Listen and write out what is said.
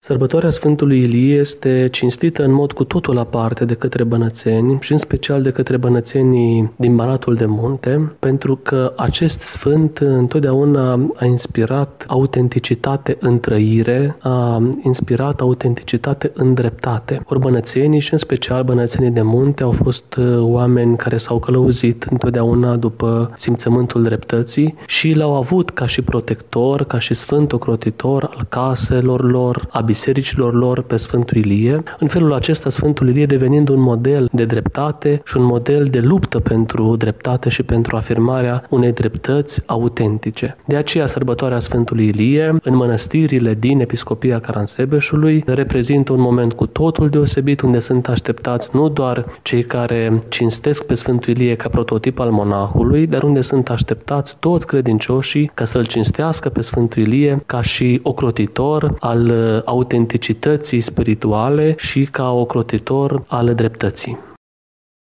Sărbătoarea Sfântului Ilie este cinstită în mod cu totul aparte de către bănățeni și în special de către bănățenii din Banatul de Munte, pentru că acest sfânt întotdeauna a inspirat autenticitate în trăire, a inspirat autenticitate în dreptate. Ori bănățenii și în special bănățenii de munte au fost oameni care s-au călăuzit întotdeauna după simțământul dreptății și l-au avut ca și protector, ca și sfânt ocrotitor al caselor lor, a bisericilor lor pe Sfântul Ilie. În felul acesta, Sfântul Ilie devenind un model de dreptate și un model de luptă pentru dreptate și pentru afirmarea unei dreptăți autentice. De aceea, sărbătoarea Sfântului Ilie, în mănăstirile din Episcopia Caransebeșului, reprezintă un moment cu totul deosebit, unde sunt așteptați nu doar cei care cinstesc pe Sfântul Ilie ca prototip al monahului, dar unde sunt așteptați toți credincioșii ca să-l cinstească pe Sfântul Ilie ca și ocrotitor al autenticității spirituale și ca ocrotitor al dreptății.